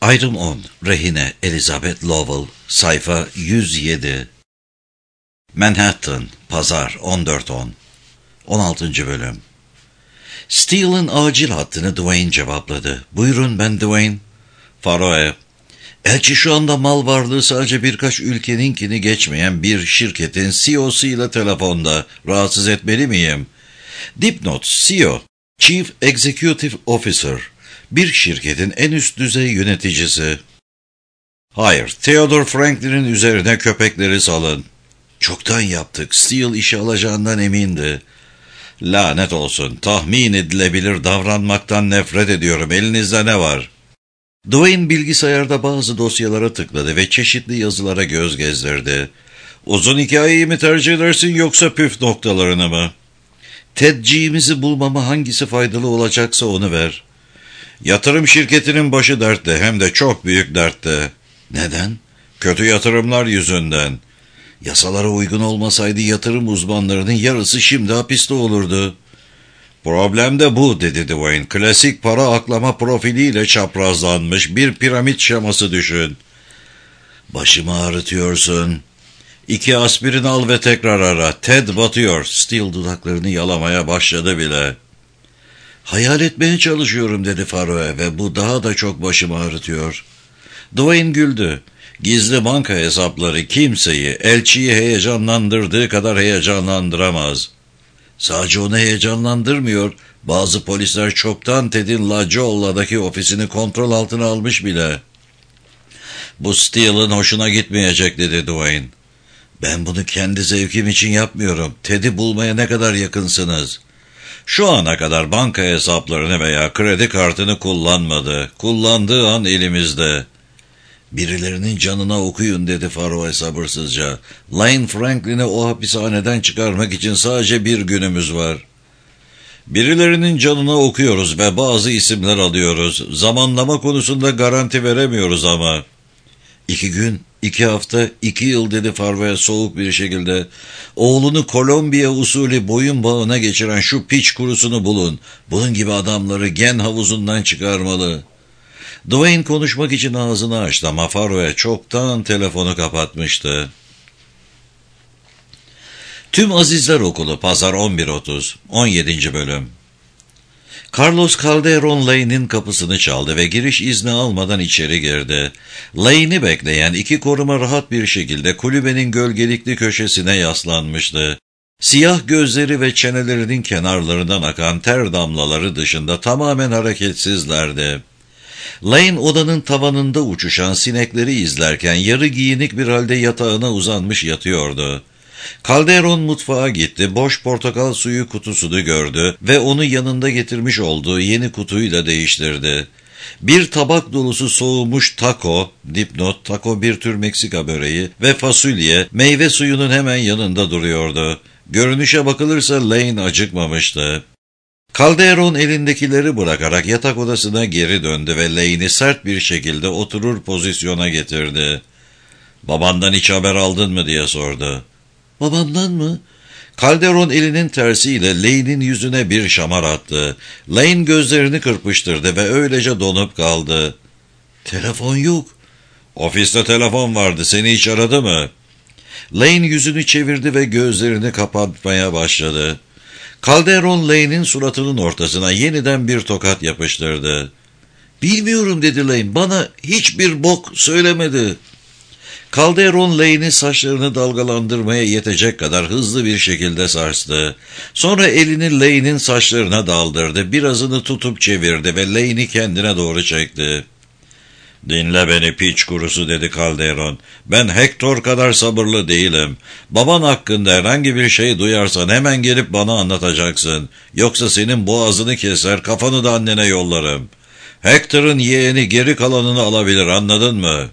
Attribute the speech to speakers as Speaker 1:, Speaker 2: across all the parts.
Speaker 1: Ayrım 10. Rehine Elizabeth Lowell. Sayfa 107. Manhattan, Pazar 14.10. 16. Bölüm. Steele'ın acil hattını Dwayne cevapladı. "Buyurun, ben Dwayne." "Faroe. Elçi şu anda mal varlığı sadece birkaç ülkeninkini geçmeyen bir şirketin CEO'su ile telefonda. Rahatsız etmeli miyim?" Dipnot: CEO, Chief Executive Officer. Bir şirketin en üst düzey yöneticisi. "Hayır, Theodore Franklin'in üzerine köpekleri salın." "Çoktan yaptık. Steele işe alacağından emindi." "Lanet olsun. Tahmin edilebilir davranmaktan nefret ediyorum. Elinizde ne var?" Dwayne bilgisayarda bazı dosyalara tıkladı ve çeşitli yazılara göz gezdirdi. "Uzun hikayeyi mi tercih edersin yoksa püf noktalarını mı?" "Tedciğimizi bulmama hangisi faydalı olacaksa onu ver." "Yatırım şirketinin başı dertte, hem de çok büyük dertte." "Neden?" "Kötü yatırımlar yüzünden." "Yasalara uygun olmasaydı yatırım uzmanlarının yarısı şimdi hapiste olurdu." "Problem de bu," dedi Dwayne. "Klasik para aklama profiliyle çaprazlanmış bir piramit şeması düşün." "Başımı ağrıtıyorsun." "2 aspirin al ve tekrar ara. Ted batıyor." Steele dudaklarını yalamaya başladı bile. "Hayal etmeye çalışıyorum," dedi Faroe, "ve bu daha da çok başımı ağrıtıyor." Dwayne güldü. "Gizli banka hesapları kimseyi, elçiyi heyecanlandırdığı kadar heyecanlandıramaz." "Sadece onu heyecanlandırmıyor. Bazı polisler çoktan Ted'in La Jolla'daki ofisini kontrol altına almış bile." "Bu Steele'ın hoşuna gitmeyecek," dedi Dwayne. "Ben bunu kendi zevkim için yapmıyorum. Ted'i bulmaya ne kadar yakınsınız?" "Şu ana kadar banka hesaplarını veya kredi kartını kullanmadı. Kullandığı an elimizde." "Birilerinin canına okuyun," dedi Faroe sabırsızca. "Lane Franklin'i o hapishaneden çıkarmak için sadece bir günümüz var." "Birilerinin canına okuyoruz ve bazı isimler alıyoruz. Zamanlama konusunda garanti veremiyoruz ama." 2 gün, 2 hafta, 2 yıl," dedi Faroe soğuk bir şekilde. "Oğlunu Kolombiya usulü boyun bağına geçiren şu piç kurusunu bulun. Bunun gibi adamları gen havuzundan çıkarmalı." Dwayne konuşmak için ağzını açtı ama Faroe çoktan telefonu kapatmıştı. Tüm Azizler Okulu, Pazar 11.30. 17. Bölüm. Carlos Calderon Lane'in kapısını çaldı ve giriş izni almadan içeri girdi. Lane'i bekleyen 2 koruma rahat bir şekilde kulübenin gölgelikli köşesine yaslanmıştı. Siyah gözleri ve çenelerinin kenarlarından akan ter damlaları dışında tamamen hareketsizlerdi. Lane odanın tavanında uçuşan sinekleri izlerken yarı giyinik bir halde yatağına uzanmış yatıyordu. Calderon mutfağa gitti, boş portakal suyu kutusunu gördü ve onu yanında getirmiş olduğu yeni kutuyla değiştirdi. Bir tabak dolusu soğumuş taco, dipnot, taco bir tür Meksika böreği ve fasulye, meyve suyunun hemen yanında duruyordu. Görünüşe bakılırsa Lane acıkmamıştı. Calderon elindekileri bırakarak yatak odasına geri döndü ve Lane'i sert bir şekilde oturur pozisyona getirdi. "Babandan hiç haber aldın mı?" diye sordu. "Babamdan mı?" Calderon elinin tersiyle Lane'in yüzüne bir şamar attı. Lane gözlerini kırpıştırdı ve öylece donup kaldı. "Telefon yok." "Ofiste telefon vardı. Seni hiç aradı mı?" Lane yüzünü çevirdi ve gözlerini kapatmaya başladı. Calderon Lane'in suratının ortasına yeniden bir tokat yapıştırdı. "Bilmiyorum," dedi Lane. "Bana hiçbir bok söylemedi." Calderon Lane'in saçlarını dalgalandırmaya yetecek kadar hızlı bir şekilde sarstı. Sonra elini Lane'in saçlarına daldırdı. Birazını tutup çevirdi ve Lane'i kendine doğru çekti. "Dinle beni piç kurusu," dedi Calderon. "Ben Hector kadar sabırlı değilim. Baban hakkında herhangi bir şey duyarsan hemen gelip bana anlatacaksın. Yoksa senin boğazını keser, kafanı da annene yollarım. Hector'ın yeğeni geri kalanını alabilir, anladın mı?"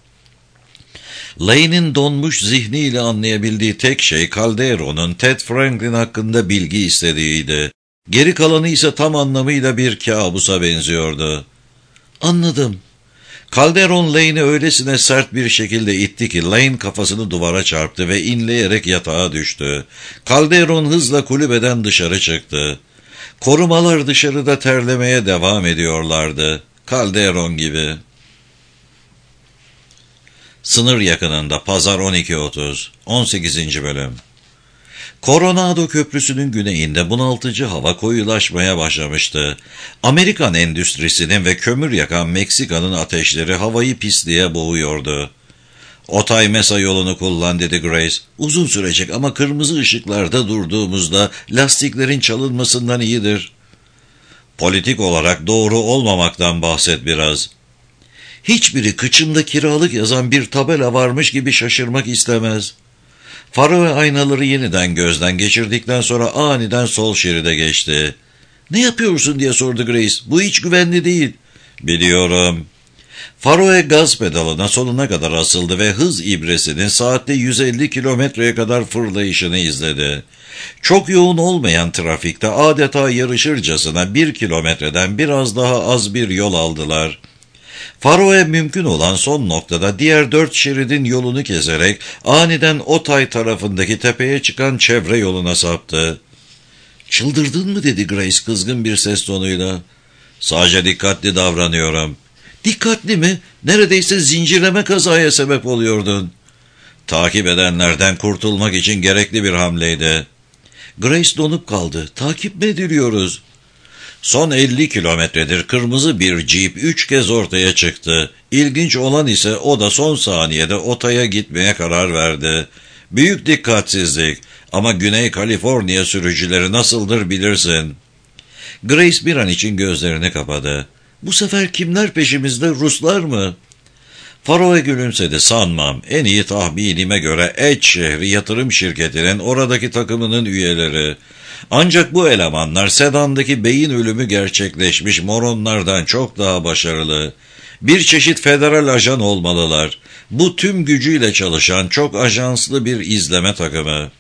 Speaker 1: Lane'in donmuş zihniyle anlayabildiği tek şey Calderon'un Ted Franklin hakkında bilgi istediğiydi. Geri kalanı ise tam anlamıyla bir kabusa benziyordu. "Anladım." Calderon Lane'i öylesine sert bir şekilde itti ki Lane kafasını duvara çarptı ve inleyerek yatağa düştü. Calderon hızla kulübeden dışarı çıktı. Korumalar dışarıda terlemeye devam ediyorlardı. Calderon gibi. Sınır yakınında, Pazar 12.30, 18. bölüm. Coronado Köprüsü'nün güneyinde bunaltıcı hava koyulaşmaya başlamıştı. Amerikan endüstrisinin ve kömür yakan Meksika'nın ateşleri havayı pisliğe boğuyordu. "Otay Mesa yolunu kullan," dedi Grace. "Uzun sürecek ama kırmızı ışıklarda durduğumuzda lastiklerin çalınmasından iyidir." "Politik olarak doğru olmamaktan bahset biraz." "Hiçbiri kıçımda kiralık yazan bir tabela varmış gibi şaşırmak istemez." Faro ve aynaları yeniden gözden geçirdikten sonra aniden sol şeride geçti. "Ne yapıyorsun?" diye sordu Grace. "Bu hiç güvenli değil." "Biliyorum." Faroe gaz pedalına sonuna kadar asıldı ve hız ibresinin saatte 150 kilometreye kadar fırlayışını izledi. Çok yoğun olmayan trafikte adeta yarışırcasına 1 kilometreden biraz daha az bir yol aldılar. Faroe mümkün olan son noktada diğer 4 şeridin yolunu keserek aniden Otay tarafındaki tepeye çıkan çevre yoluna saptı. "Çıldırdın mı?" dedi Grace kızgın bir ses tonuyla. "Sadece dikkatli davranıyorum." "Dikkatli mi? Neredeyse zincirleme kazaya sebep oluyordun." "Takip edenlerden kurtulmak için gerekli bir hamleydi." Grace donup kaldı. "Takip mi ediliyoruz?" "Son 50 kilometredir kırmızı bir Jeep 3 kez ortaya çıktı. İlginç olan ise o da son saniyede Otay'a gitmeye karar verdi. Büyük dikkatsizlik ama Güney Kaliforniya sürücüleri nasıldır bilirsin." Grace bir an için gözlerini kapadı. "Bu sefer kimler peşimizde, Ruslar mı?" Faroe gülümsedi. "Sanmam. En iyi tahminime göre Edge şehri yatırım şirketinin oradaki takımının üyeleri. Ancak bu elemanlar sedandaki beyin ölümü gerçekleşmiş moronlardan çok daha başarılı. Bir çeşit federal ajan olmalılar. Bu tüm gücüyle çalışan çok ajanslı bir izleme takımı."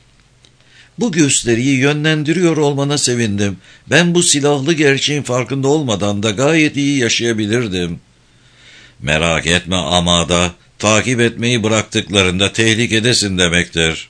Speaker 1: "Bu gösteriyi yönlendiriyor olmana sevindim. Ben bu silahlı gerçeğin farkında olmadan da gayet iyi yaşayabilirdim." "Merak etme Amada, takip etmeyi bıraktıklarında tehlikedesin demektir."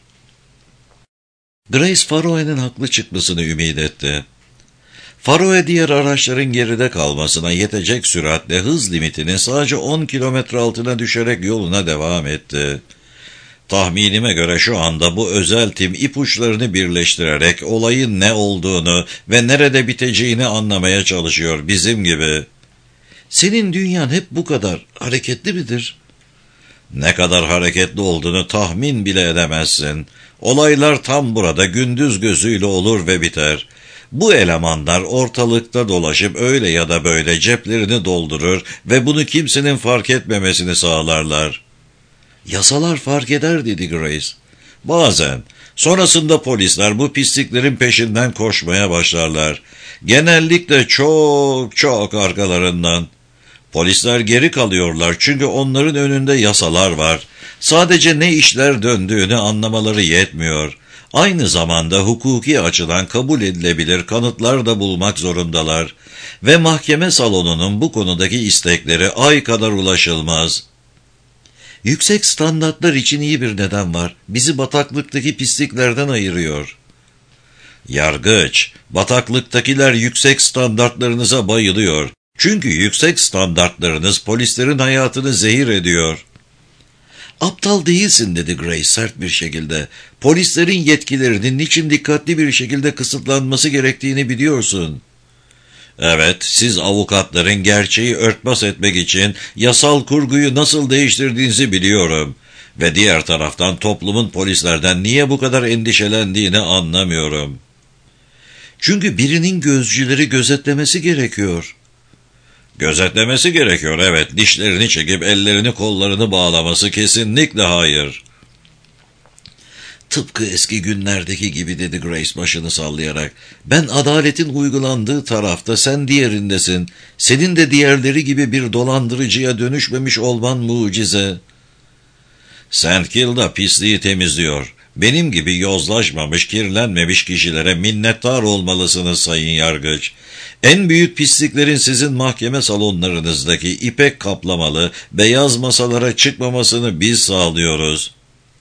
Speaker 1: Grace Faroe'nin haklı çıkmasını ümit etti. Faroe diğer araçların geride kalmasına yetecek süratle hız limitinin sadece 10 kilometre altına düşerek yoluna devam etti. "Tahminime göre şu anda bu özel tim ipuçlarını birleştirerek olayın ne olduğunu ve nerede biteceğini anlamaya çalışıyor, bizim gibi." "Senin dünyan hep bu kadar hareketli midir?" "Ne kadar hareketli olduğunu tahmin bile edemezsin. Olaylar tam burada gündüz gözüyle olur ve biter. Bu elemanlar ortalıkta dolaşıp öyle ya da böyle ceplerini doldurur ve bunu kimsenin fark etmemesini sağlarlar." "Yasalar fark eder," dedi Grace. "Bazen. Sonrasında polisler bu pisliklerin peşinden koşmaya başlarlar. Genellikle çok çok arkalarından. Polisler geri kalıyorlar çünkü onların önünde yasalar var. Sadece ne işler döndüğünü anlamaları yetmiyor. Aynı zamanda hukuki açıdan kabul edilebilir kanıtlar da bulmak zorundalar. Ve mahkeme salonunun bu konudaki istekleri ay kadar ulaşılmaz." "Yüksek standartlar için iyi bir neden var. Bizi bataklıktaki pisliklerden ayırıyor." "Yargıç, bataklıktakiler yüksek standartlarınıza bayılıyor. Çünkü yüksek standartlarınız polislerin hayatını zehir ediyor." "Aptal değilsin," dedi Grace sert bir şekilde. "Polislerin yetkilerinin niçin dikkatli bir şekilde kısıtlanması gerektiğini biliyorsun." "Evet, siz avukatların gerçeği örtbas etmek için yasal kurguyu nasıl değiştirdiğinizi biliyorum. Ve diğer taraftan toplumun polislerden niye bu kadar endişelendiğini anlamıyorum." "Çünkü birinin gözcüleri gözetlemesi gerekiyor." "Gözetlemesi gerekiyor, evet. Dişlerini çekip ellerini kollarını bağlaması kesinlikle hayır." "Tıpkı eski günlerdeki gibi," dedi Grace başını sallayarak. "Ben adaletin uygulandığı tarafta, sen diğerindesin. Senin de diğerleri gibi bir dolandırıcıya dönüşmemiş olman mucize." "Sandkill pisliği temizliyor. Benim gibi yozlaşmamış, kirlenmemiş kişilere minnettar olmalısınız Sayın Yargıç. En büyük pisliklerin sizin mahkeme salonlarınızdaki ipek kaplamalı beyaz masalara çıkmamasını biz sağlıyoruz."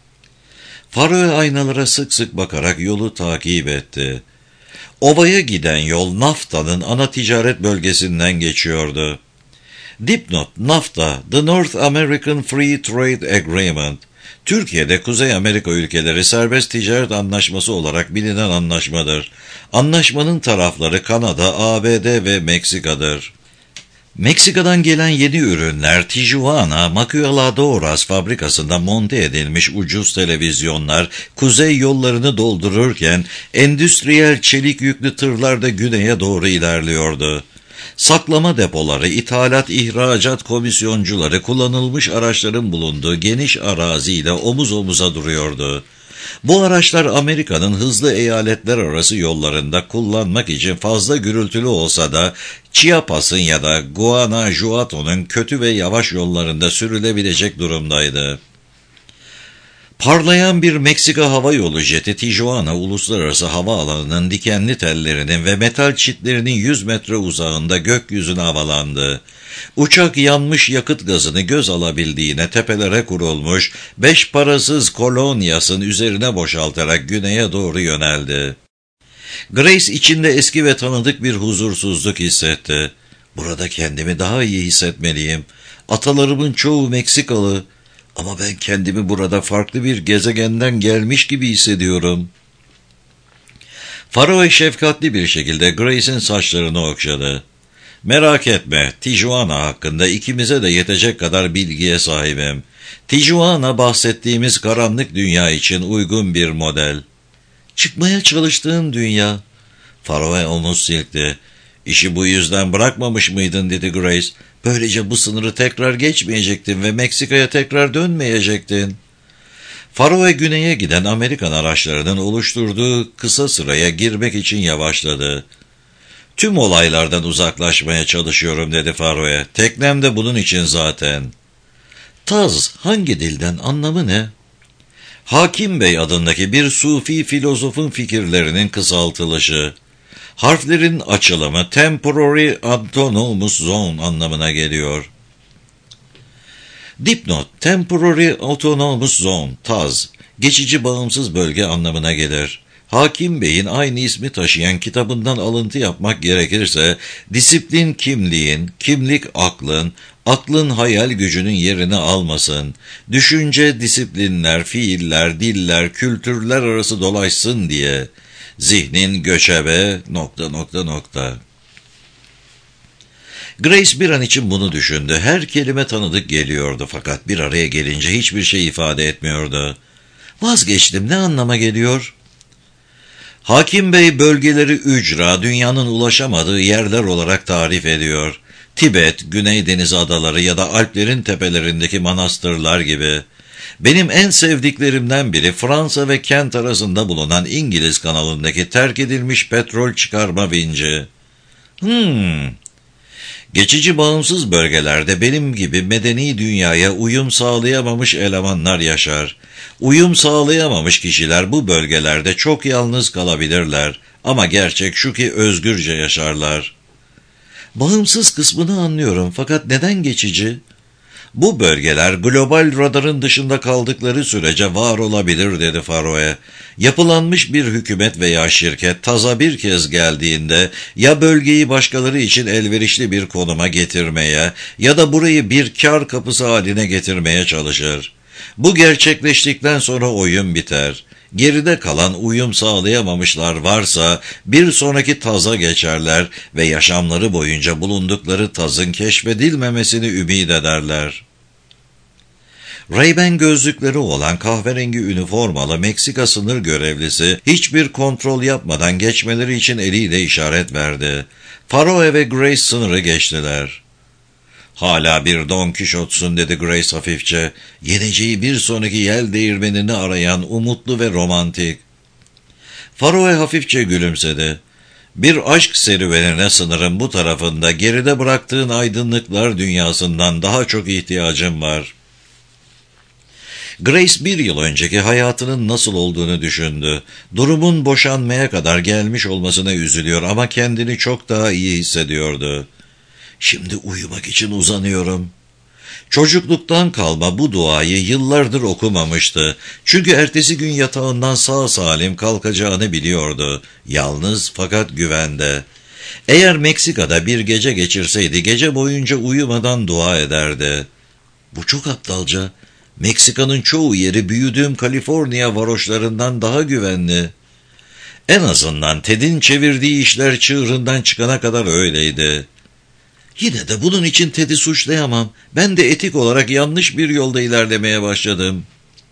Speaker 1: Faroe aynalara sık sık bakarak yolu takip etti. Ovaya giden yol Nafta'nın ana ticaret bölgesinden geçiyordu. Dipnot, NAFTA, The North American Free Trade Agreement, Türkiye'de Kuzey Amerika ülkeleri serbest ticaret anlaşması olarak bilinen anlaşmadır. Anlaşmanın tarafları Kanada, ABD ve Meksika'dır. Meksika'dan gelen yeni ürünler Tijuana, Maquiladoras fabrikasında monte edilmiş ucuz televizyonlar kuzey yollarını doldururken endüstriyel çelik yüklü tırlar da güneye doğru ilerliyordu. Saklama depoları, ithalat-ihracat komisyoncuları kullanılmış araçların bulunduğu geniş araziyle omuz omuza duruyordu. Bu araçlar Amerika'nın hızlı eyaletler arası yollarında kullanmak için fazla gürültülü olsa da Chiapas'ın ya da Guanajuato'nun kötü ve yavaş yollarında sürülebilecek durumdaydı. Parlayan bir Meksika hava yolu jeti Tijuana Uluslararası Havaalanı'nın dikenli tellerinin ve metal çitlerinin 100 metre uzağında gökyüzüne havalandı. Uçak yanmış yakıt gazını göz alabildiğine tepelere kurulmuş 5 parasız kolonyasın üzerine boşaltarak güneye doğru yöneldi. Grace içinde eski ve tanıdık bir huzursuzluk hissetti. Burada kendimi daha iyi hissetmeliyim. Atalarımın çoğu Meksikalı. Ama ben kendimi burada farklı bir gezegenden gelmiş gibi hissediyorum. Faroe şefkatli bir şekilde Grace'in saçlarını okşadı. Merak etme, Tijuana hakkında ikimize de yetecek kadar bilgiye sahibim. Tijuana bahsettiğimiz karanlık dünya için uygun bir model. Çıkmaya çalıştığın dünya. Faroe omuz silkti. İşi bu yüzden bırakmamış mıydın dedi Grace. Böylece bu sınırı tekrar geçmeyecektin ve Meksika'ya tekrar dönmeyecektin. Faroe güneye giden Amerikan araçlarının oluşturduğu kısa sıraya girmek için yavaşladı. Tüm olaylardan uzaklaşmaya çalışıyorum dedi Faroe. Teknem de bunun için zaten. Taz hangi dilden, anlamı ne? Hakim Bey adındaki bir Sufi filozofun fikirlerinin kısaltılışı. Harflerin açılımı Temporary Autonomous Zone anlamına geliyor. Dipnot, Temporary Autonomous Zone, TAZ, geçici bağımsız bölge anlamına gelir. Hakim Bey'in aynı ismi taşıyan kitabından alıntı yapmak gerekirse, disiplin kimliğin, kimlik aklın, aklın hayal gücünün yerini almasın, düşünce, disiplinler, fiiller, diller, kültürler arası dolaşsın diye, zihnin göçebe... Grace bir an için bunu düşündü. Her kelime tanıdık geliyordu fakat bir araya gelince hiçbir şey ifade etmiyordu. Vazgeçtim, ne anlama geliyor? Hakim Bey bölgeleri ücra, dünyanın ulaşamadığı yerler olarak tarif ediyor. Tibet, Güney Deniz adaları ya da Alplerin tepelerindeki manastırlar gibi. Benim en sevdiklerimden biri Fransa ve Kent arasında bulunan İngiliz kanalındaki terk edilmiş petrol çıkarma vinci. Geçici bağımsız bölgelerde benim gibi medeni dünyaya uyum sağlayamamış elemanlar yaşar. Uyum sağlayamamış kişiler bu bölgelerde çok yalnız kalabilirler. Ama gerçek şu ki özgürce yaşarlar. Bağımsız kısmını anlıyorum fakat neden geçici? Bu bölgeler global radarın dışında kaldıkları sürece var olabilir dedi Faroe. Yapılanmış bir hükümet veya şirket TAZ'a bir kez geldiğinde ya bölgeyi başkaları için elverişli bir konuma getirmeye ya da burayı bir kar kapısı haline getirmeye çalışır. Bu gerçekleştikten sonra oyun biter. Geride kalan uyum sağlayamamışlar varsa bir sonraki TAZ'a geçerler ve yaşamları boyunca bulundukları TAZ'ın keşfedilmemesini ümit ederler. Ray-Ban gözlükleri olan kahverengi üniformalı Meksika sınır görevlisi hiçbir kontrol yapmadan geçmeleri için eliyle işaret verdi. Faroe ve Grace sınırı geçtiler. Hala bir Don Quixote'sun dedi Grace hafifçe. Yeneceği bir sonraki yel değirmenini arayan umutlu ve romantik. Faroe hafifçe gülümsedi. Bir aşk serüvenine sınırın bu tarafında geride bıraktığın aydınlıklar dünyasından daha çok ihtiyacım var. Grace bir yıl önceki hayatının nasıl olduğunu düşündü. Durumun boşanmaya kadar gelmiş olmasına üzülüyor ama kendini çok daha iyi hissediyordu. Şimdi uyumak için uzanıyorum. Çocukluktan kalma bu duayı yıllardır okumamıştı. Çünkü ertesi gün yatağından sağ salim kalkacağını biliyordu. Yalnız fakat güvende. Eğer Meksika'da bir gece geçirseydi gece boyunca uyumadan dua ederdi. Bu çok aptalca. Meksika'nın çoğu yeri büyüdüğüm Kaliforniya varoşlarından daha güvenli. En azından Ted'in çevirdiği işler çığırından çıkana kadar öyleydi. Yine de bunun için Ted'i suçlayamam. Ben de etik olarak yanlış bir yolda ilerlemeye başladım.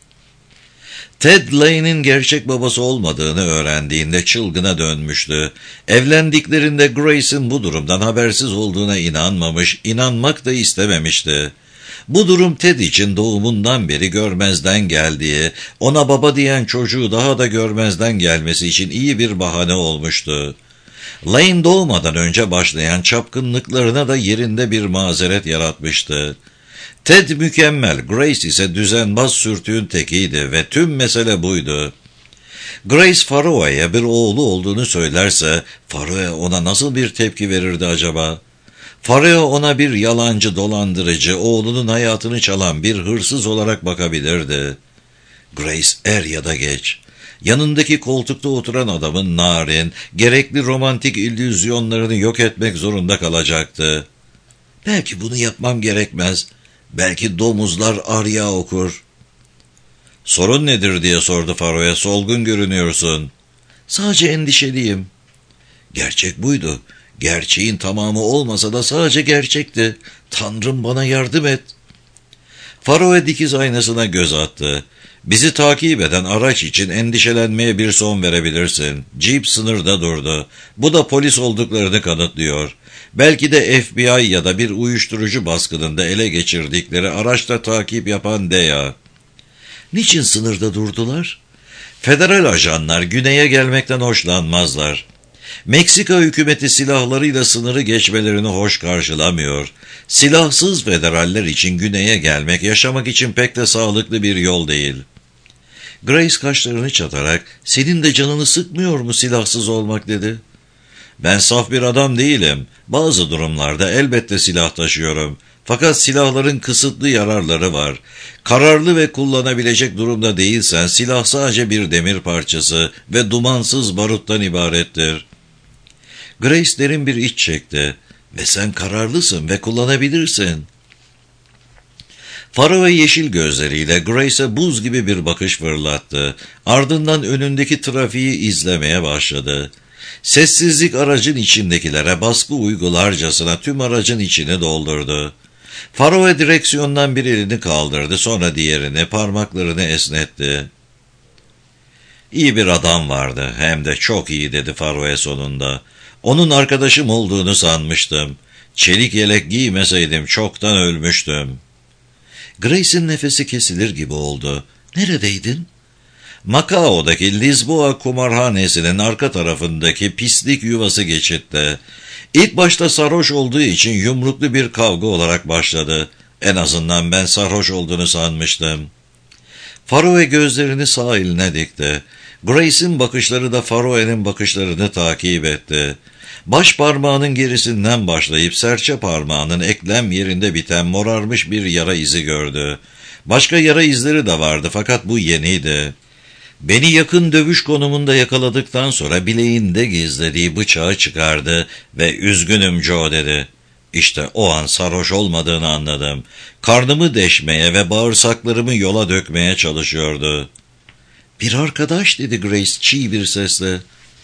Speaker 1: Ted Lane'in gerçek babası olmadığını öğrendiğinde çılgına dönmüştü. Evlendiklerinde Grace'in bu durumdan habersiz olduğuna inanmamış, inanmak da istememişti. Bu durum Ted için doğumundan beri görmezden geldiği, ona baba diyen çocuğu daha da görmezden gelmesi için iyi bir bahane olmuştu. Lane doğmadan önce başlayan çapkınlıklarına da yerinde bir mazeret yaratmıştı. Ted mükemmel, Grace ise düzenbaz sürtüğün tekiydi ve tüm mesele buydu. Grace Faroe'ye bir oğlu olduğunu söylerse, Faroe ona nasıl bir tepki verirdi acaba? Faroe ona bir yalancı, dolandırıcı, oğlunun hayatını çalan bir hırsız olarak bakabilirdi. Grace er ya da geç, yanındaki koltukta oturan adamın narin, gerekli romantik illüzyonlarını yok etmek zorunda kalacaktı. Belki bunu yapmam gerekmez. Belki domuzlar arya okur. Sorun nedir diye sordu Faroe. Solgun görünüyorsun. Sadece endişeliyim. Gerçek buydu. Gerçeğin tamamı olmasa da sadece gerçekti. Tanrım bana yardım et. Faroe dikiz aynasına göz attı. Bizi takip eden araç için endişelenmeye bir son verebilirsin. Jeep sınırda durdu. Bu da polis olduklarını kanıtlıyor. Belki de FBI ya da bir uyuşturucu baskınında ele geçirdikleri araçla takip yapan DEA. Niçin sınırda durdular? Federal ajanlar güneye gelmekten hoşlanmazlar. Meksika hükümeti silahlarıyla sınırı geçmelerini hoş karşılamıyor. Silahsız federaller için güneye gelmek, yaşamak için pek de sağlıklı bir yol değil. Grace kaşlarını çatarak, "Senin de canını sıkmıyor mu silahsız olmak?" dedi. "Ben saf bir adam değilim. Bazı durumlarda elbette silah taşıyorum. Fakat silahların kısıtlı yararları var. Kararlı ve kullanabilecek durumda değilsen silah sadece bir demir parçası ve dumansız baruttan ibarettir." Grace derin bir iç çekti. "Ve sen kararlısın ve kullanabilirsin." Faroe yeşil gözleriyle Grace'e buz gibi bir bakış fırlattı. Ardından önündeki trafiği izlemeye başladı. Sessizlik aracın içindekilere baskı uygularcasına tüm aracın içini doldurdu. Faroe direksiyondan bir elini kaldırdı, sonra diğerini, parmaklarını esnetti. "İyi bir adam vardı, hem de çok iyi," dedi Faroe sonunda. "Onun arkadaşım olduğunu sanmıştım. Çelik yelek giymeseydim çoktan ölmüştüm." Grace'in nefesi kesilir gibi oldu. "Neredeydin?" "Macao'daki Lisboa kumarhanesinin arka tarafındaki pislik yuvası geçitte. İlk başta sarhoş olduğu için yumruklu bir kavga olarak başladı. En azından ben sarhoş olduğunu sanmıştım." Faroe gözlerini sağ eline dikti. Grace'in bakışları da Faroe'nin bakışlarını takip etti. Baş parmağının gerisinden başlayıp serçe parmağının eklem yerinde biten morarmış bir yara izi gördü. Başka yara izleri de vardı fakat bu yeniydi. Beni yakın dövüş konumunda yakaladıktan sonra bileğinde gizlediği bıçağı çıkardı ve "Üzgünüm Joe," dedi. İşte o an sarhoş olmadığını anladım. Karnımı deşmeye ve bağırsaklarımı yola dökmeye çalışıyordu. "Bir arkadaş," dedi Grace çiğ bir sesle.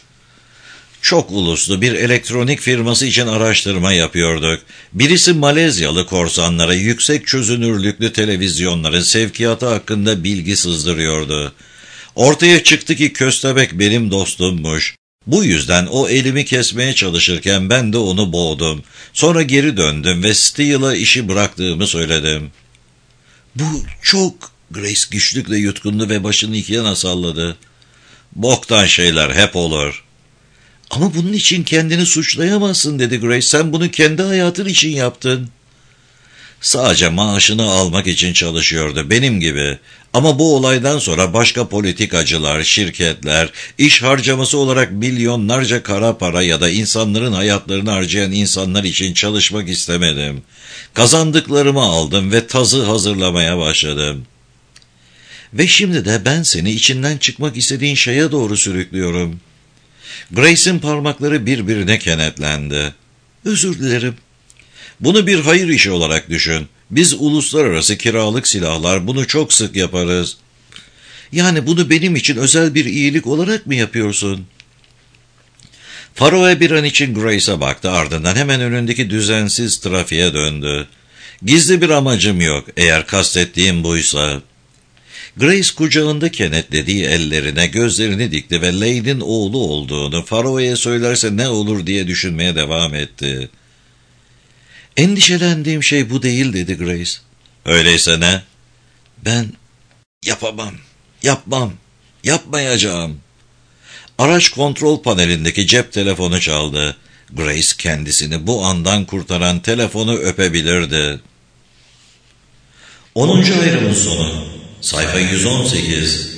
Speaker 1: "Çok uluslu bir elektronik firması için araştırma yapıyorduk. Birisi Malezyalı korsanlara yüksek çözünürlüklü televizyonların sevkiyatı hakkında bilgi sızdırıyordu. Ortaya çıktı ki köstebek benim dostummuş. Bu yüzden o elimi kesmeye çalışırken ben de onu boğdum. Sonra geri döndüm ve Steele'a işi bıraktığımı söyledim." "Bu çok..." Grace güçlükle yutkundu ve başını iki yana salladı. "Boktan şeyler hep olur." "Ama bunun için kendini suçlayamazsın," dedi Grace. "Sen bunu kendi hayatın için yaptın." "Sadece maaşını almak için çalışıyordu, benim gibi. Ama bu olaydan sonra başka politikacılar, şirketler, iş harcaması olarak milyonlarca kara para ya da insanların hayatlarını harcayan insanlar için çalışmak istemedim. Kazandıklarımı aldım ve tazı hazırlamaya başladım. Ve şimdi de ben seni içinden çıkmak istediğin şeye doğru sürüklüyorum." Grace'in parmakları birbirine kenetlendi. Özür dilerim. Bunu bir hayır işi olarak düşün. Biz uluslararası kiralık silahlar bunu çok sık yaparız. Yani bunu benim için özel bir iyilik olarak mı yapıyorsun? Faroe bir an için Grace'e baktı, ardından hemen önündeki düzensiz trafiğe döndü. Gizli bir amacım yok, eğer kastettiğim buysa. Grace kucağında kenetlediği ellerine gözlerini dikti ve Lane'in oğlu olduğunu Faroe'ye söylerse ne olur diye düşünmeye devam etti. Endişelendiğim şey bu değil, dedi Grace. Öyleyse ne? Ben yapmam, yapmayacağım. Araç kontrol panelindeki cep telefonu çaldı. Grace kendisini bu andan kurtaran telefonu öpebilirdi. 10. ayrımın sonu. Sayfa 118.